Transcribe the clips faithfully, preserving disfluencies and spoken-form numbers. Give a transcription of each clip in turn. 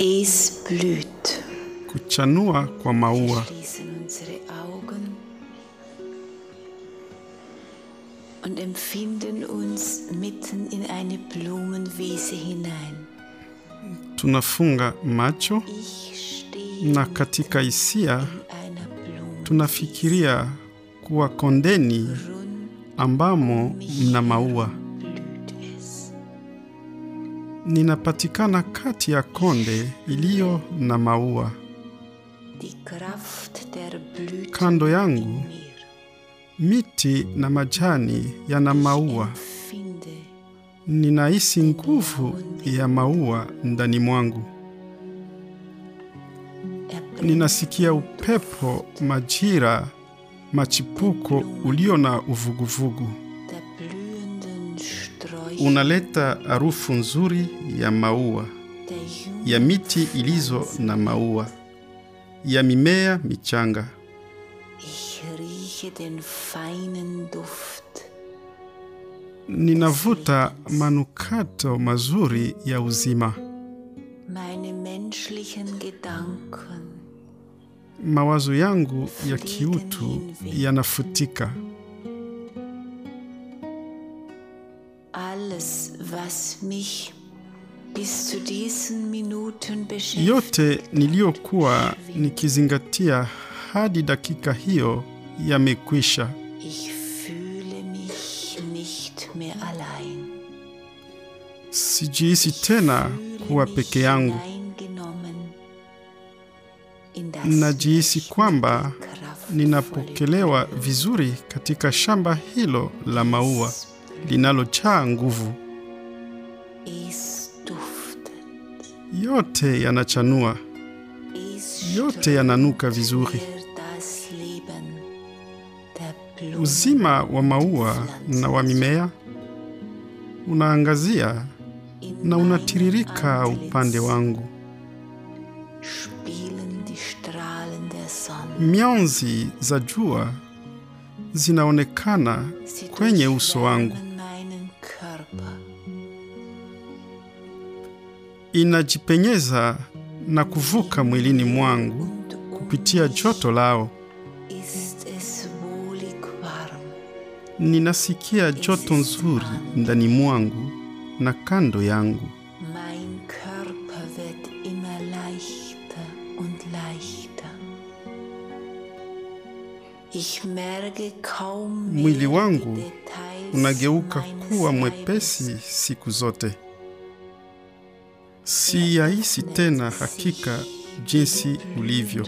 Es blüht. Kuchanua kwa maua. Und empfinden uns mitten in eine Blumenwiese hinein. Tunafunga macho na katika hisia tunafikiria kuwa kondeni ambamo mna maua. Ninapatikana kati ya konde iliyo na maua. Kando yangu miti na majani yana maua. Ninahisi nguvu ya maua ndani mwangu. Ninasikia upepo majira machipuko ulio na uvuguvugu. Unaleta harufu nzuri ya maua, ya miti ilizo na maua, ya mimea michanga. Ninavuta manukato mazuri ya uzima. Mawazo yangu ya kiutu yanafutika. Yote niliyokuwa nikizingatia hadi dakika hiyo yamekwisha. Sijihisi tena kuwa peke yangu. Najihisi kwamba ninapokelewa vizuri katika shamba hilo la maua linalojaa nguvu. Yote yanachanua. Yote yananuka vizuri. Uzima wa maua na wa mimea unaangazia na unatiririka upande wangu. Mionzi za jua zinaonekana kwenye uso wangu. Inajipenyeza na kuvuka mwilini mwangu kupitia joto lao. Ninasikia joto nzuri ndani mwangu na kando yangu. Mwili wangu unageuka kuwa mwepesi siku zote. Siyahisi tena hakika jinsi ulivyo.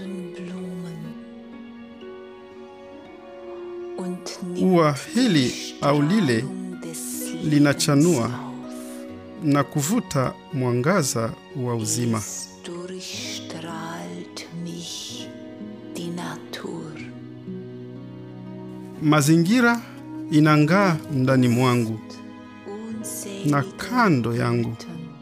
Ua hili au lile linachanua na kuvuta mwangaza wa uzima. Mazingira inang'aa ndani mwangu na kando yangu.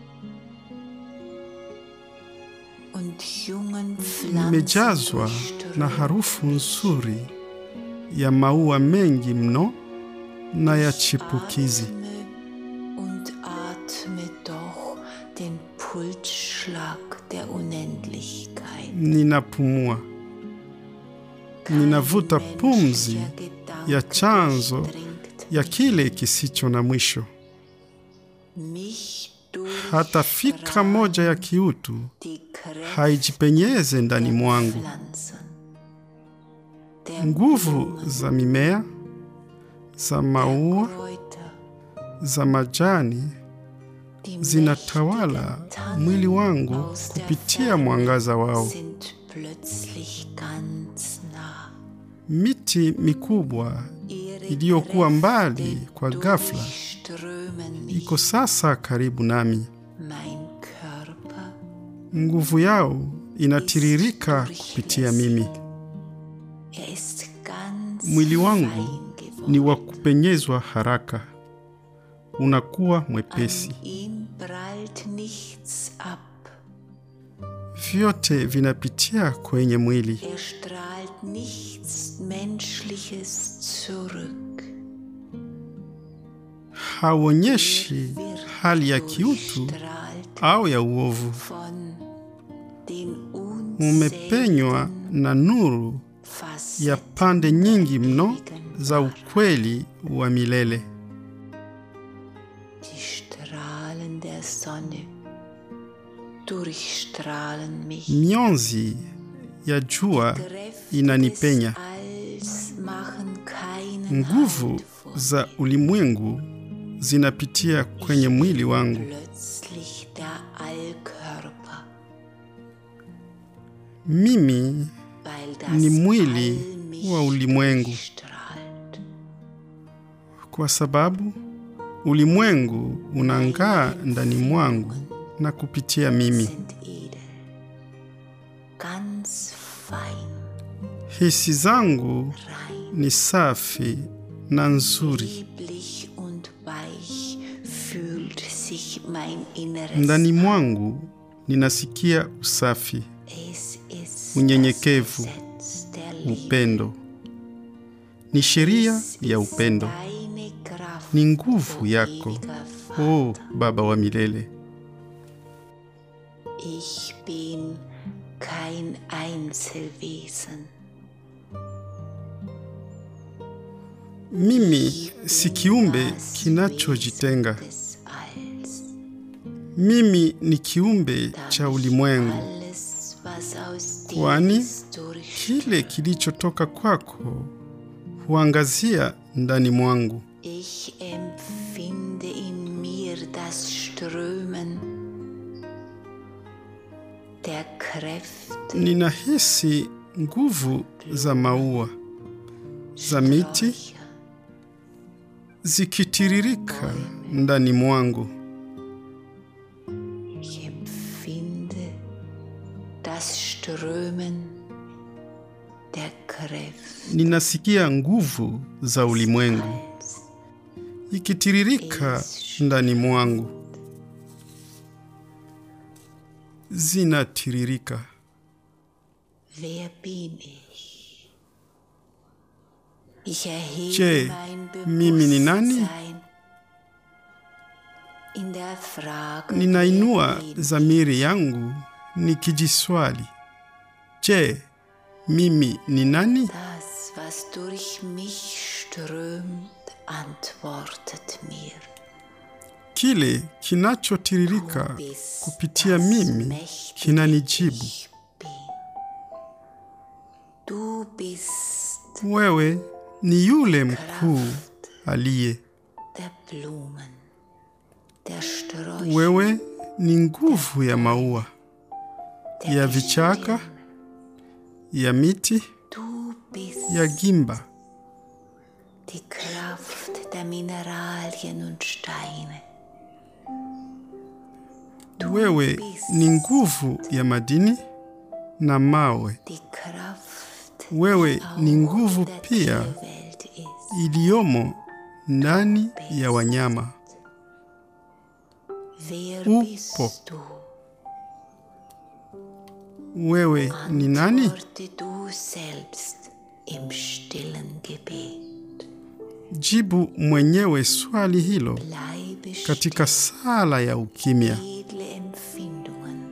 Nimejazwa na harufu nzuri ya maua mengi mno na ya chipukizi. Ninapumua. Ninavuta pumzi ya chanzo ya kile kisicho na mwisho. Hata fikra moja ya kiutu haijipenyeze ndani mwangu. Nguvu za mimea, za maua, za majani zinatawala mwili wangu kupitia mwangaza wao. Miti mikubwa iliyokuwa mbali kwa ghafla iko sasa karibu nami. Nguvu yao inatiririka kupitia mimi. Mwili wangu ni wa kupenyezwa haraka. Unakuwa mwepesi. Vyote vinapitia kwenye mwili. Hauonyeshi hali ya kiutu au ya uovu. umepenywa na nuru ya pande nyingi mno za ukweli wa milele. Die Strahlen der Sonne durchstrahlen mich. Mionzi ya jua inanipenya. Nguvu za ulimwengu zinapitia kwenye mwili wangu. Mimi ni mwili wa ulimwengu, kwa sababu ulimwengu unang'aa ndani mwangu na kupitia mimi. Hisi zangu ni safi na nzuri. Ndani mwangu ninasikia usafi, unyenyekevu, upendo. Ni sheria ya upendo. Ni nguvu yako, oh Baba wa milele. Ich bin kein Einzelwesen. Mimi si kiumbe kinachojitenga. Mimi ni kiumbe cha ulimwengu, kwani kile kilichotoka kwako huangazia ndani mwangu. Ich empfinde in mir das Strömen der Kräfte. Ninahisi nguvu za maua, za miti, zikitiririka ndani mwangu. Ich empfinde das Strömen der Kräfte. Ninasikia nguvu za ulimwengu ikitiririka ndani mwangu. Zinatiririka. Wer bin ich? Ich erhebe Je, mein mimi ni nani? Bewusstsein in der Frage. Ninainua dhamiri yangu nikijiswali, je, mimi ni nani? Das, was durch mich strömt, antwortet mir. Kile kinachotiririka kupitia mimi kinanijibu. Du bist Wewe ni yule mkuu aliye. der Blumen, der Sträucher, Wewe ni nguvu ya maua, ya vichaka, ya miti, du bist ya gimba. die Kraft der Mineralien und Steine. Wewe ni nguvu ya madini na mawe. Die Kraft, Wewe ni nguvu der pia Tierwelt ist. iliyomo ndani ya wanyama. Wer Upo. bist du? Wewe ni nani? Antworte du selbst im stillen Gebet. Jibu mwenyewe swali hilo Bleibe katika sala ya ukimya. edle Empfindungen,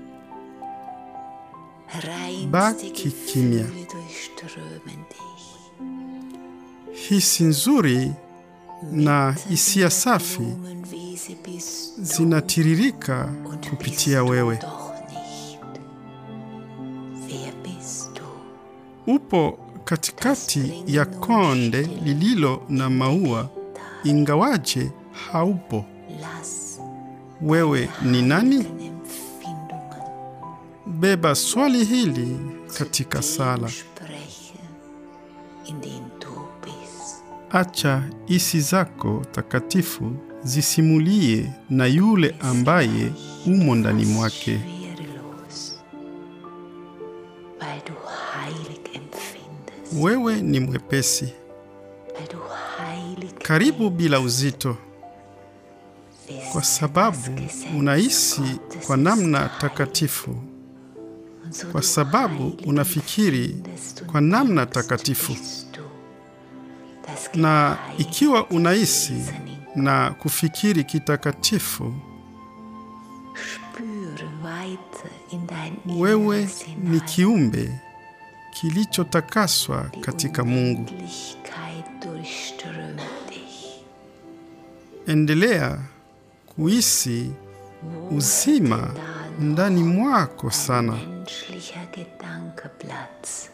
reinste Baki kimya. Gefühle durchströmen dich. Hisi nzuri na hisia safi Blumenwiese bist du zinatiririka und bist kupitia du wewe. doch nicht. Wer bist du? Upo katikati ya konde lililo na maua, ingawaje haupo. Lass Wewe ni nani? deine Empfindungen Beba swali hili katika sala. sprechen, in dem du bist. Acha hisi zako takatifu zisimulie na yule ambaye umo ndani mwake. Schwerelos, weil du heilig empfindest, Wewe ni mwepesi, weil du heilig karibu bila uzito, bist, kwa sababu unahisi kwa namna takatifu, und so kwa du sababu heilig unafikiri empfindest und kwa namna denkst, takatifu. bist du das Na geheiligte ikiwa unahisi Wesen in na kufikiri kitakatifu, Spüre weiter in dein Wewe Inneres ni hinein. kiumbe kilichotakaswa Die katika Mungu. Unendlichkeit durchströmt dich. Endelea kuhisi Wo uzima hätte da noch ndani mwako ein sana. menschlicher Gedanke Platz?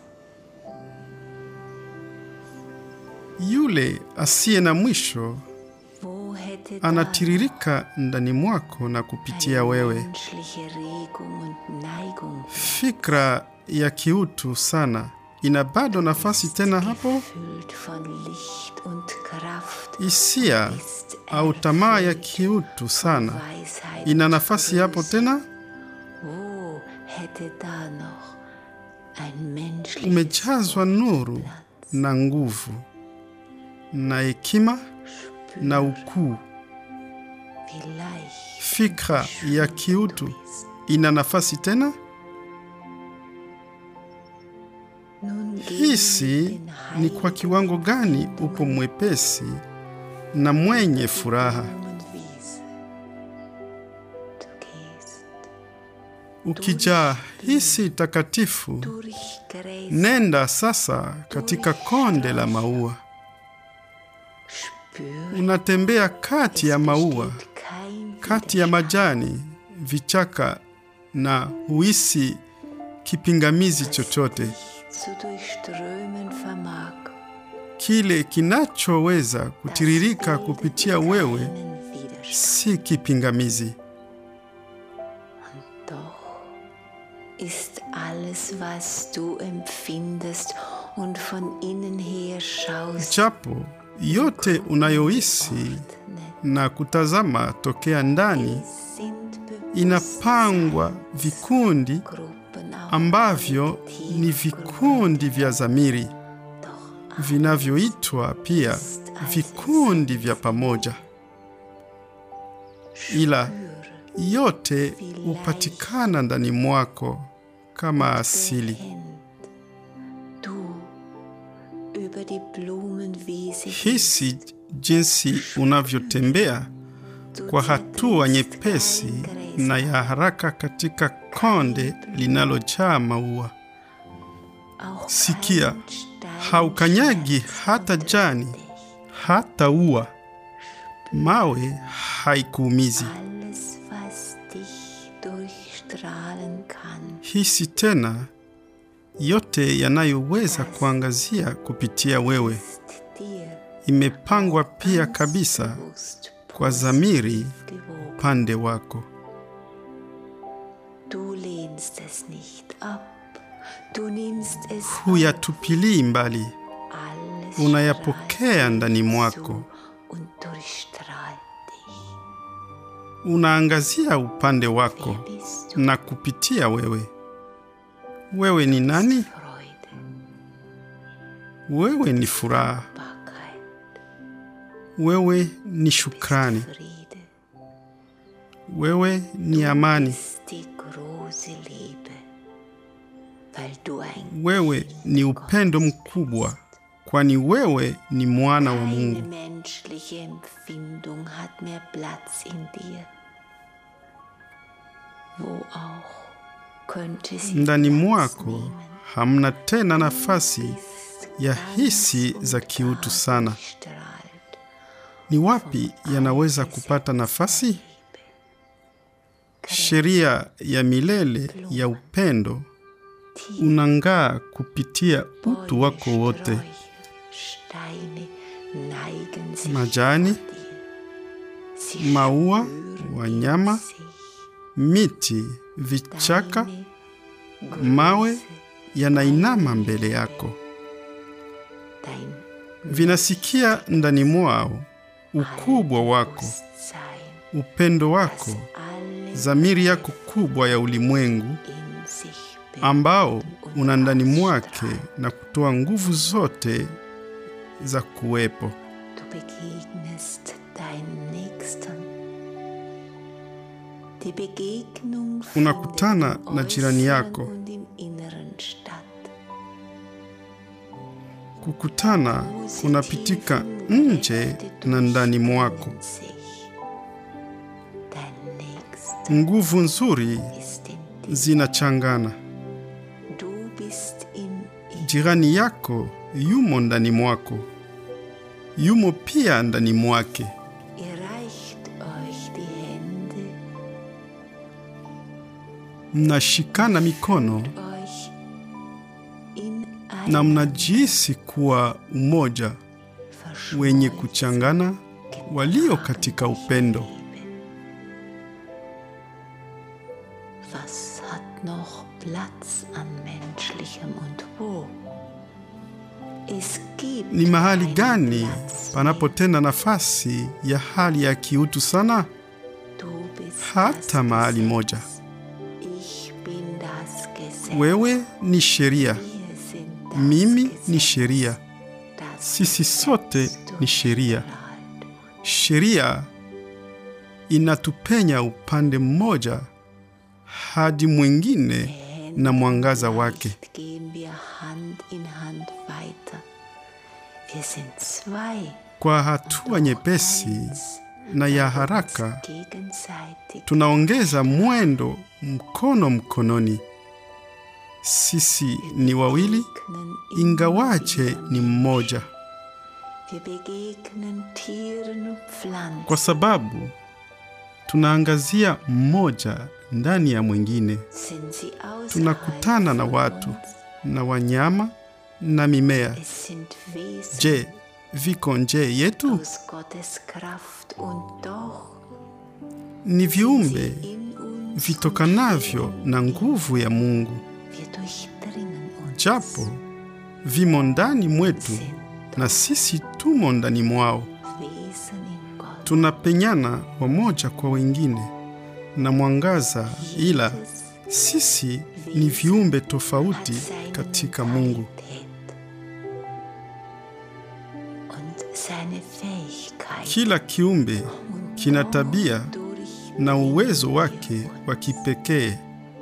Yule asiye na mwisho Wo hätte da anatiririka ndani mwako na kupitia eine wewe. menschliche Regung und Neigung Platz? Fikra ya kiutu sana ina bado nafasi tena hapo? Gefüllt von Licht und Kraft, Hisia ist au tamaa ya erfüllt kiutu sana Weisheit ina und nafasi hapo Größe. tena? Wo hätte da noch ein menschliches Umejazwa nuru na nguvu na hekima na ukuu. wie leicht Fikra ya kiutu bist? ina nafasi tena? Nun geh Hisi mit den ni kwa heiligen kiwango gani upo mwepesi na mwenye furaha. Blumenwiese. Du gehst Ukijaa hisi takatifu, durch Gräser, nenda sasa katika konde la maua. spür, Unatembea kati ya maua, besteht kein kati ya majani, vichaka na huisi kipingamizi chochote. zu durchströmen vermag. Kile kinachoweza kutiririka kupitia wewe Keinen Widerstand. si kipingamizi. Doch ist alles, was du empfindest und von innen her schaust, Japo yote unayohisi na kutazama tokea ndani sind inapangwa vikundi Bewusstseinsgruppen auch ambavyo kollektiv ni vikundi vya dhamiri Doch vinavyoitwa pia vikundi vya pamoja, ila spüre, yote hupatikana ndani mwako kama asili. behend du über die Blumenwiese Hisi jinsi unavyotembea kwa hatua nyepesi na ya haraka katika konde linalojaa maua. auch Sikia, kein Stein haukanyagi hata jani, dich. hata ua. Mawe haikuumizi. Alles, was dich durchstrahlen kann, Hisi tena yote yanayoweza kuangazia kupitia wewe. ist dir Imepangwa pia kabisa bewusst kwa dhamiri gewogen. upande wako. Du lehnst es nicht ab, du nimmst es Huyatupilii mbali, alles unayapokea strahlt ndani dir mwako. zu und durchstrahlt dich. Unaangazia upande wako Wer bist du? na kupitia wewe. Wewe ni nani? Freude, Wewe ni furaha. Dankbarkeit, Wewe ni shukrani. Friede, Wewe ni amani. ist die große Liebe, weil du ein Wewe ni upendo mkubwa, kwani wewe ni mwana wa Keine Mungu. menschliche Empfindung hat mehr Platz in dir. Wo auch könnte sie Ndani Platz mwako nehmen, hamna tena nafasi ist ya ganz hisi und za kiutu gar sana. durchstrahlt Ni wapi yanaweza kupata nafasi? Liebe. Sheria ya milele ya upendo unang'aa kupitia utu wako wote. Bäume, Steine neigen sich Majani, vor dir. Sie maua, spüren wanyama, sich. miti, vichaka, Deine mawe Größe, yanainama mbele yako. dein Vinasikia ndani mwao ukubwa wako, Bewusstsein, upendo wako, das alle dhamiri yako kubwa ya ulimwengu in sich ambao bilden und una ndani mwake ausstrahlen. na kutoa nguvu zote za kuwepo. Du begegnest deinen Nächsten. Die Begegnung Unakutana findet im na jirani Äußeren yako. und im Inneren statt. Kukutana kunapitika nje na ndani mwako. Dein Nächster Nguvu nzuri ist in zinachangana. Jirani yako yumo ndani mwako, yumo pia ndani mwake. Mnashikana mikono na mnajihisi kuwa umoja, wenye kuchangana, walio katika upendo. Was hat noch Platz an menschlichem und wo? Es gibt Ni mahali gani panapotenda nafasi ya hali ya kiutu sana? Hata mahali moja. Wewe ni sheria, mimi ni sheria, sisi sote ni sheria. Sheria inatupenya upande mmoja hadi mwingine na mwangaza wake. Kwa hatua nyepesi na ya haraka, tunaongeza mwendo mkono mkononi. Sisi ni wawili, ingawaje ni mmoja. Kwa sababu tunaangazia mmoja ndani ya mwingine. Tunakutana na watu, na wanyama, na mimea. Je, viko nje yetu? Ni viumbe vitokanavyo na nguvu ya Mungu. Japo vimo ndani mwetu na sisi tumo ndani mwao. Tunapenyana wamoja kwa wengine na mwangaza, ila sisi ni viumbe tofauti katika Mungu. Kila kiumbe kina tabia na uwezo wake wa kipekee.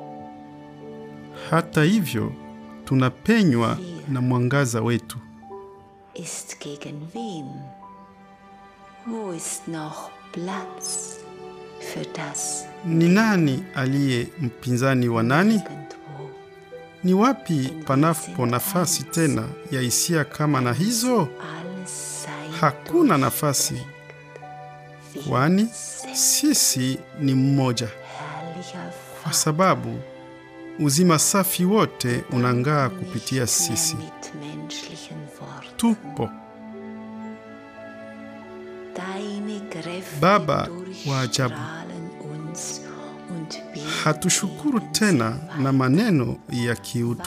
Hata hivyo, tunapenywa na mwangaza wetu. Ist gegen wen? Wo ist noch Platz für das? Ni nani aliye mpinzani wa nani? Ni wapi panapo nafasi tena ya hisia kama na hizo? Hakuna nafasi, kwani sisi ni mmoja. Kwa sababu uzima safi wote unang'aa kupitia sisi. Tupo. Baba wa ajabu, hatushukuru tena na maneno ya kiutu.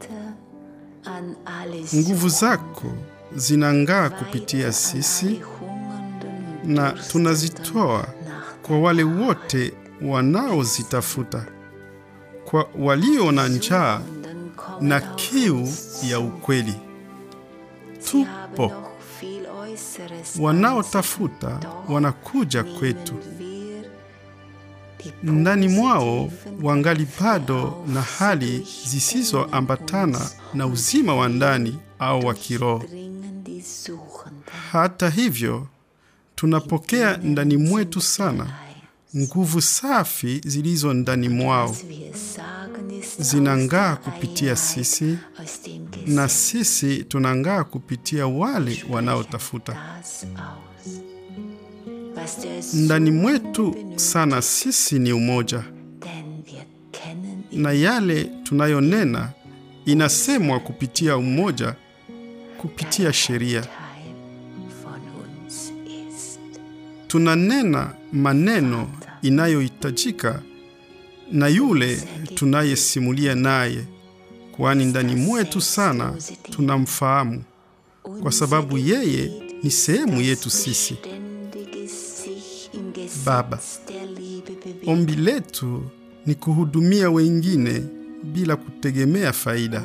Nguvu zako zinang'aa kupitia sisi, na tunazitoa kwa wale wote wanaozitafuta, kwa walio na njaa na kiu ya ukweli. Tupo. Wanaotafuta wanakuja kwetu. Ndani mwao wangali bado na hali zisizoambatana na uzima wa ndani au wa kiroho. Hata hivyo, tunapokea ndani mwetu sana nguvu safi zilizo ndani mwao. Zinang'aa kupitia sisi, na sisi tunang'aa kupitia wale wanaotafuta. Ndani mwetu sana sisi ni umoja, na yale tunayonena inasemwa kupitia umoja, kupitia sheria. Tunanena maneno inayohitajika na yule tunayesimulia naye, kwani ndani mwetu sana tunamfahamu, kwa sababu yeye ni sehemu yetu sisi. Baba, ombi letu ni kuhudumia wengine bila kutegemea faida.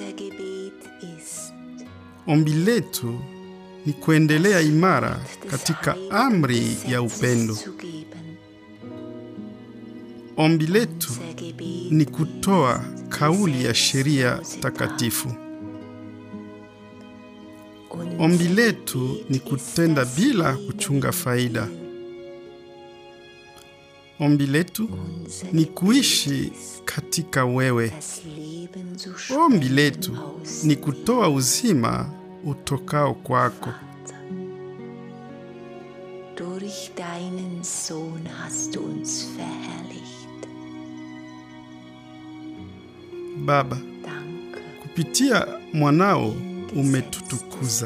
Ombi letu ni kuendelea imara katika amri ya upendo. Ombi letu ni kutoa kauli ya sheria takatifu. Ombi letu ni kutenda bila kuchunga faida. Ombi letu ni kuishi katika wewe. Ombi letu ni kutoa uzima utokao kwako. Durch deinen Sohn hast du uns verherrlicht. Baba, kupitia mwanao umetutukuza.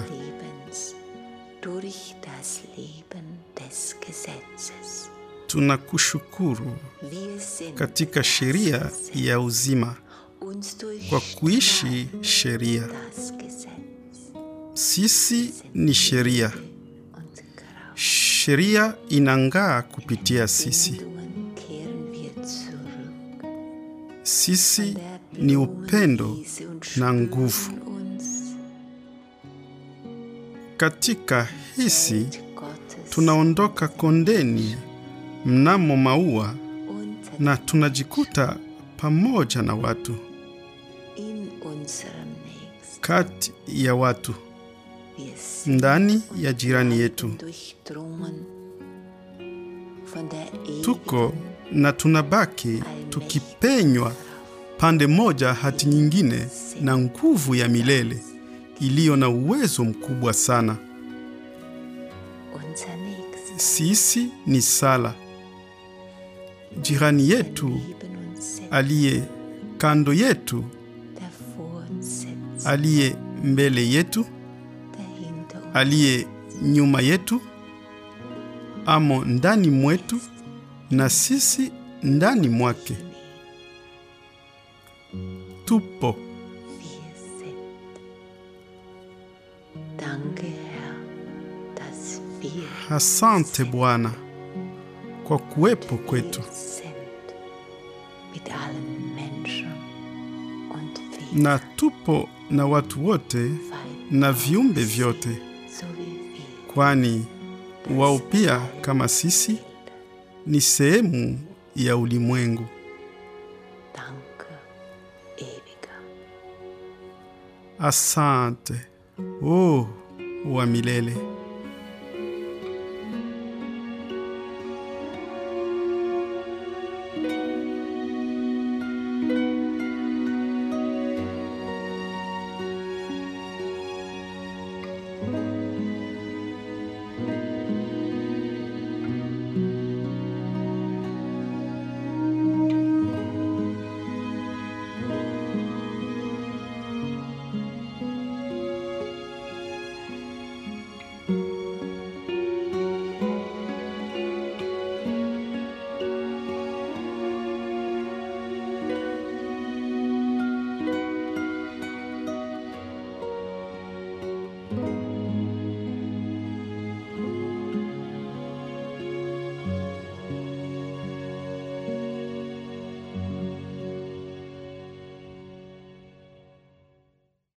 Durch das Leben des Gesetzes. Tunakushukuru katika sheria ya uzima kwa kuishi sheria. Sisi ni sheria. Sheria inang'aa kupitia sisi. Sisi ni upendo na nguvu. Katika hisi tunaondoka kondeni mnamo maua na tunajikuta pamoja na watu, kati ya watu, ndani ya jirani yetu. Tuko na tunabaki tukipenywa pande moja hadi nyingine na nguvu ya milele iliyo na uwezo mkubwa sana. Sisi ni sala. Jirani yetu aliye kando yetu, aliye mbele yetu, aliye nyuma yetu, amo ndani mwetu na sisi ndani mwake. Tupo. Asante Bwana kwa kuwepo kwetu. Na tupo na watu wote na viumbe vyote, kwani wao pia kama sisi ni sehemu ya ulimwengu. Asante, oh wa milele.